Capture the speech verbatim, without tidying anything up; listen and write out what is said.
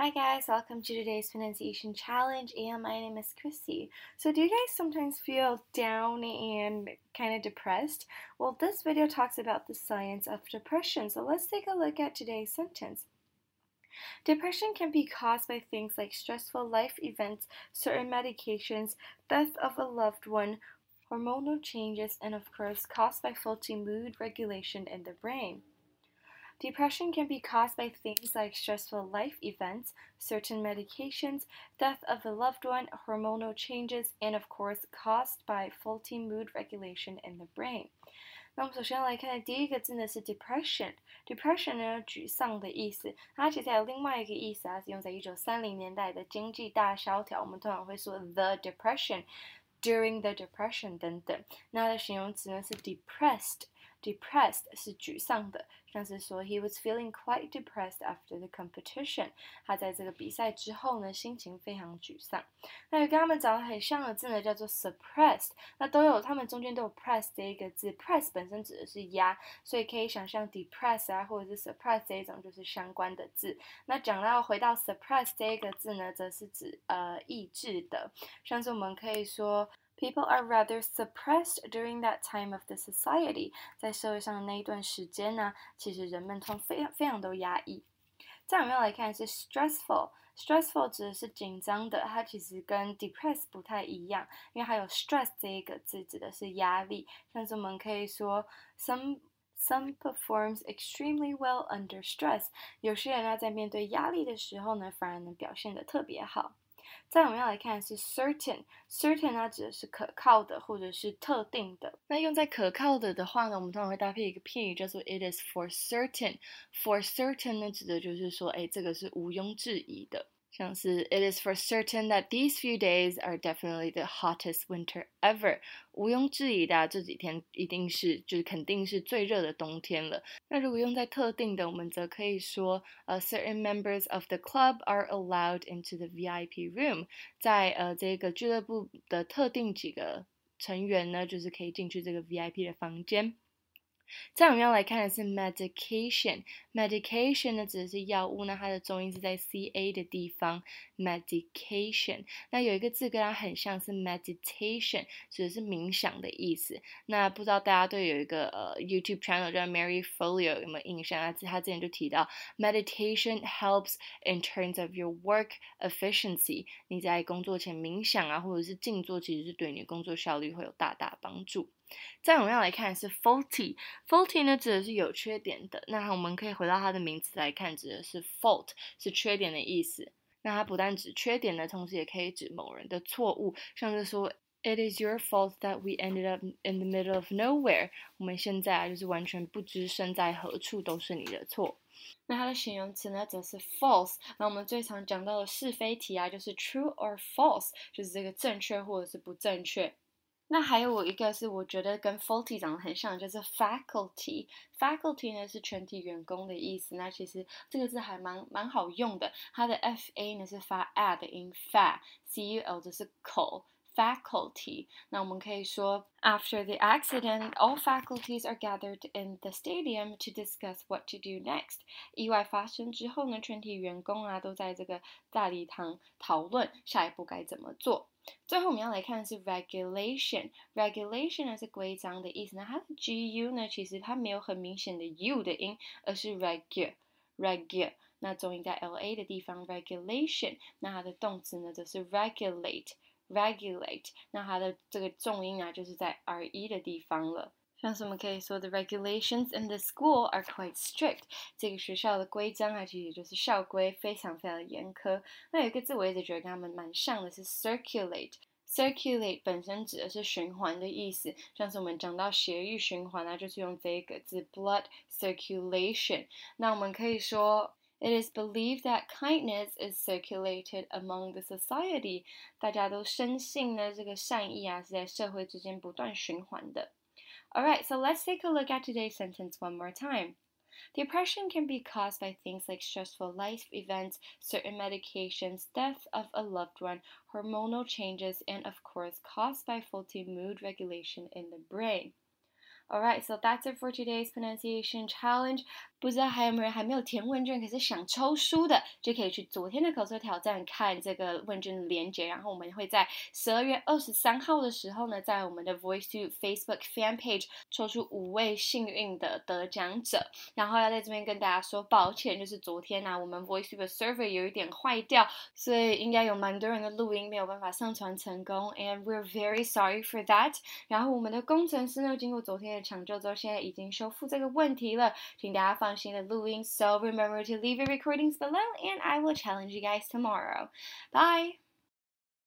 Hi guys, welcome to today's pronunciation challenge, and my name is Chrissy. So do you guys sometimes feel down and kind of depressed? Well, this video talks about the science of depression, so let's take a look at today's sentence. Depression can be caused by things like stressful life events, certain medications, death of a loved one, hormonal changes, and of course caused by faulty mood regulation in the brain. Depression can be caused by things like stressful life events, certain medications, death of a loved one, hormonal changes, and of course caused by faulty mood regulation in the brain. 那我们首先来看第一个字呢是 depression。depression 呢沮丧的意思，它其实还有另外一个意思啊，是用在一九三零年代的经济大萧条，我们通常会说 the depression。During the depression 等等，那它的形容词呢是 depressed。depressed 是沮丧的，像是说 he was feeling quite depressed after the competition， 他在这个比赛之后呢，心情非常沮丧。那有跟他们长得很像的字呢，叫做 suppressed， 那都有，他们中间都有 press 这一个字 ，press 本身指的是压，所以可以想象 depress 啊，或者是 suppress 这一种就是相关的字。那讲到回到 suppress 这一个字呢，则是指呃抑制的，像是我们可以说。People are rather suppressed during that time of the society。在社会上的那一段时间呢，其实人们通非常非常都压抑。再我们要来看是 stressful。stressful 指的是紧张的，它其实跟 depressed 不太一样，因为还有 stress 这一个字指的是压力。像是我们可以说 some Some performs extremely well under stress。有些人呢在面对压力的时候呢，反而能表现得特别好。再我们要来看的是 certain。certain 它指的是可靠的或者是特定的。那用在可靠的的话呢，我们通常会搭配一个片语叫做 it is for certain。for certain 呢指的就是说，哎，这个是毋庸置疑的。像是 It is for certain that these few days are definitely the hottest winter ever。毋庸置疑的、啊，这几天一定是就是肯定是最热的冬天了。那如果用在特定的，我们则可以说，呃、uh, certain members of the club are allowed into the V I P room。在呃这个俱乐部的特定几个成员呢，就是可以进去这个 V I P 的房间。再我们要来看的是 medication。medication 呢指的是药物，那它的重音是在 ca 的地方 medication。那有一个字跟它很像是 meditation， 指的是冥想的意思。那不知道大家对有一个呃 YouTube channel 叫 Mary Folio 有没有印象？他之前就提到 meditation helps in terms of your work efficiency。你在工作前冥想啊，或者是静坐，其实是对你的工作效率会有大大帮助。再我们要来看的是 faulty。faulty 呢指的是有缺点的，那我们可以回到它的名词来看，指的是 fault， 是缺点的意思。那它不但指缺点呢，同时也可以指某人的错误，像是说 It is your fault that we ended up in the middle of nowhere。我们现在啊就是完全不知身在何处，都是你的错。那它的形容词呢，则是 false。那我们最常讲到的是非题啊，就是 true or false， 就是这个正确或者是不正确。那还有我一个是我觉得跟 faulty 长得很像，就是 faculty。faculty 呢是全体员工的意思，那其实这个字还蛮蛮好用的，它的 fa 呢是发 a 的音 fa，cul 则是口。faculty， 那我们可以说 After the accident, all faculties are gathered in the stadium to discuss what to do next。 意外发生之后呢，全体员工啊都在这个大礼堂讨论下一步该怎么做。最后我们要来看的是 regulation。regulation 呢是规章的意思，那它的 gu 呢其实它没有很明显的 u 的音，而是 regular regular， 那重音在 la 的地方 regulation， 那它的动词呢则是 regulate regulate， 那它的这个重音啊就是在 re 的地方了。像是我们可以说 The regulations in the school are quite strict。 这个学校的规章啊，其实就是校规，非常非常的严苛。那有一个字我一直觉得跟他们蛮像的是 circulate。circulate 本身指的是循环的意思，像是我们讲到血液循环啊，就是用这个字 blood circulation。那我们可以说It is believed that kindness is circulated among the society。 大家都深信呢，这个善意啊是在社会之间不断循环的。Alright, so let's take a look at today's sentence one more time. Depression can be caused by things like stressful life events, certain medications, death of a loved one, hormonal changes, and of course caused by faulty mood regulation in the brain. Alright, so that's it for today's pronunciation challenge. 不知道还有没有人还没有填问卷，可是想抽书的，就可以去昨天的口说挑战看这个问卷的连结。然后我们会在十二月二十三号的时候呢，在我们的 VoiceTube Facebook Fan Page 抽出五位幸运的得奖者。然后要在这边跟大家说抱歉，就是昨天啊，我们 VoiceTube 的 server 有一点坏掉，所以应该有蛮多人的录音没有办法上传成功 ，and we're very sorry for that。然后我们的工程师呢，经过昨天的抢救之后，现在已经修复这个问题了，请大家放心的录音。So remember to leave your recordings below, and I will challenge you guys tomorrow. Bye.